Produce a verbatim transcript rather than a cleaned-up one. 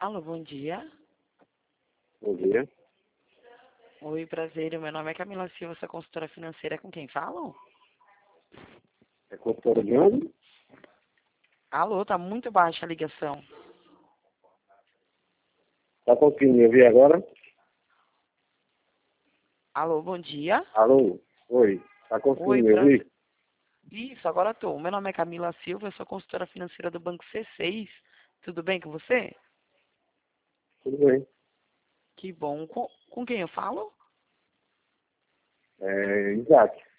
Alô, bom dia. Bom dia. Oi, prazer. Meu nome é Camila Silva, sou consultora financeira. Com quem falam? É consultora de onde? Alô, tá muito baixa a ligação. Tá conseguindo me ouvir agora? Alô, bom dia. Alô? Oi. Tá conseguindo Oi, me prazer. ouvir? Isso, agora tô. Meu nome é Camila Silva, eu sou consultora financeira do Banco C seis. Tudo bem com você? Tudo bem. Que bom. Com, com quem eu falo? É, Isaac.